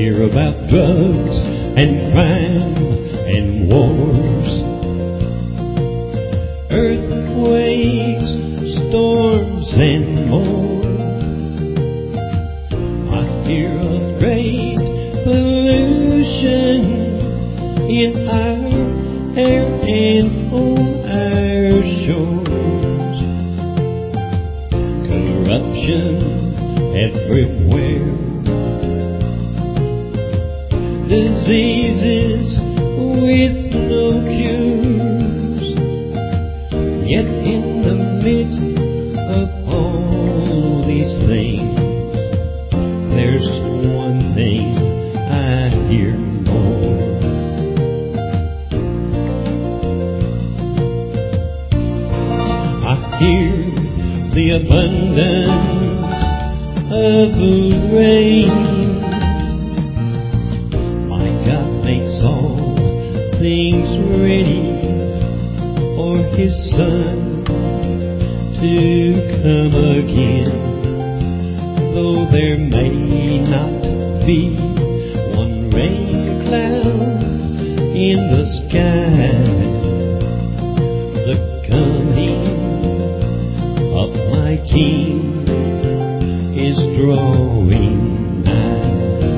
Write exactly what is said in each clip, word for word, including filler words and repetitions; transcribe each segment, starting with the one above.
hear about drugs and crime and wars, earthquakes, storms, and more. I hear of great pollution in our air and on our shores, corruption everywhere, diseases with no cures. Yet in the midst of all these things, there's one thing I hear more. I hear the abundance of the rain. My God makes all things ready for His Son to come again. Though there may not be one rain cloud in the sky, the coming of my King is drawing nigh.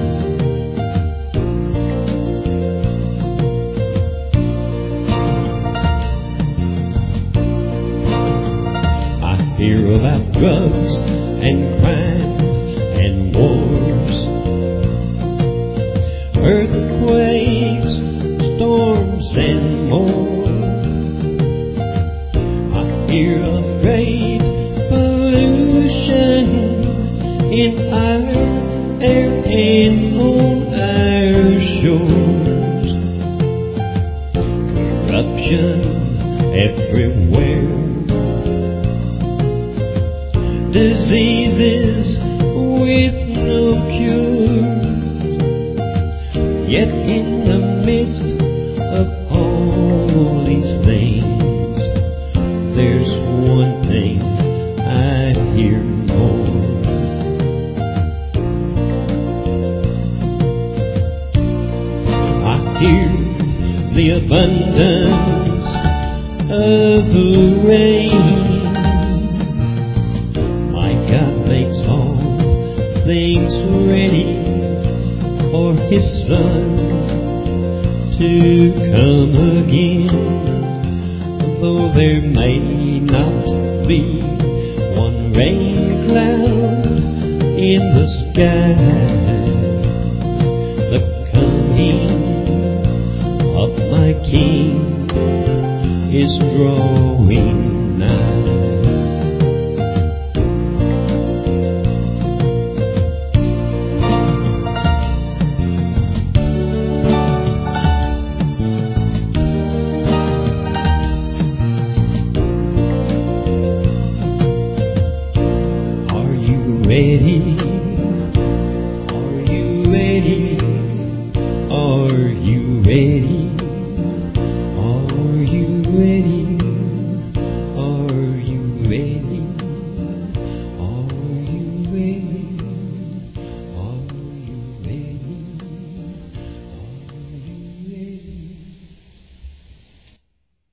I hear about drugs and crime and wars, earthquakes, storms, and more. I hear of great pollution in our air and on our shores, corruption everywhere, diseases with no cure. Yet in the midst of all these things, there's one thing I hear more. I hear the abundance of the rain. My God makes all things ready for His Son to come again. Though there may not be one rain cloud in the sky,